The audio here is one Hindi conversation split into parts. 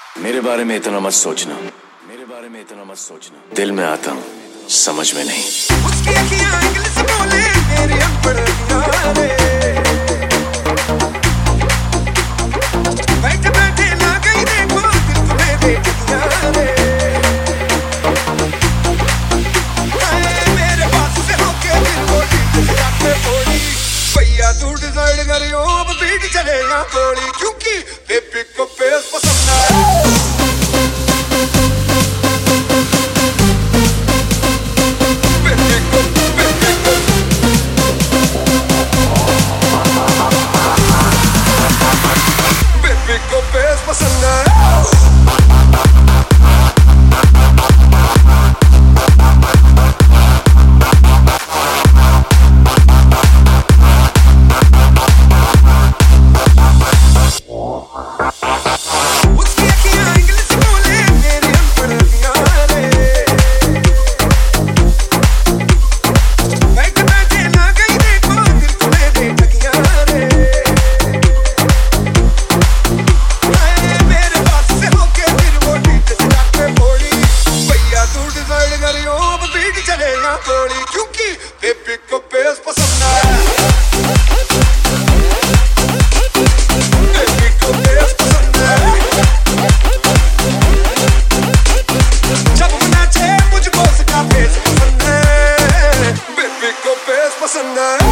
मेरे बारे में इतना मत सोचना, मेरे बारे में इतना मत सोचना। दिल में आता हूँ, समझ में नहीं। उसकी अखियाँ इंग्लिश बोले, मेरे अनपढ़ किनारे। बैठे बैठे ना गई देखो, दिल तुम्हें देख दिया रे। मेरे पास से होके दिल को ठीक जाके थोड़ी। भैया तू डिसाइड करियो, अब बीट चले या थोड़ी, क्योंकि बेबी को बेस पसंद है। क्योंकि बेबी को बेस पसंद है। बेबी को बेस पसंद है। जब नाचे मुझको उसका बेस पसंद है। बेबी को बेस पसंद है।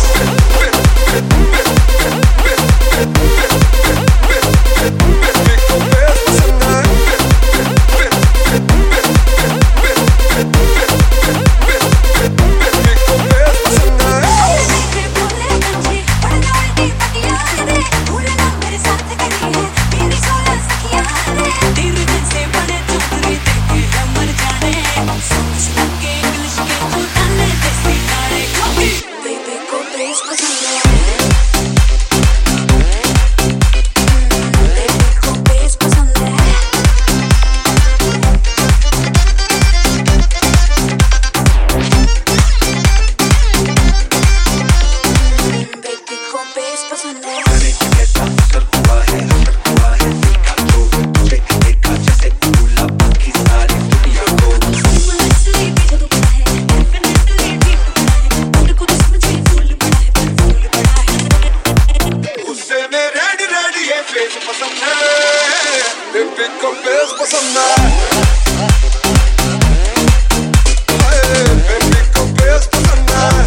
बेबी को बेस पसंद है। बेबी को बेस पसंद है।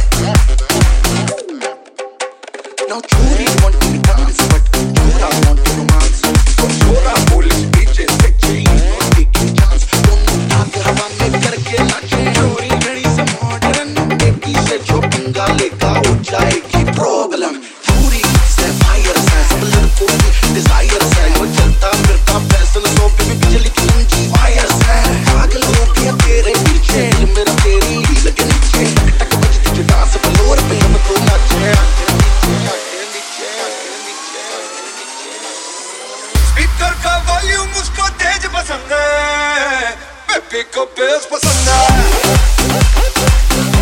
Now Chori want to dance, but Chora want to romance. So Chora police पीछे से चाहिए, no taking chance. दोनों हाथ हवा में करके नाचे। Chori बड़ी से मॉडर्न, बेबी से जो पंगा लेगा हो जाएगी प्रॉब्लम। Chori से फायर से सब लड़कों की डिजायर से, वो चलता फिरता फैशन सो बेबी बिजली की लंजी वायर से। पागल हो गया तेरे पीछे, मेरा तेरी लगे नीचे। टक बजती जो डांस फ्लोर पे हम तो नाचे। स्पीकर का वॉल्यूम उसको तेज पसंद है। बेबी को बेस पसंद है।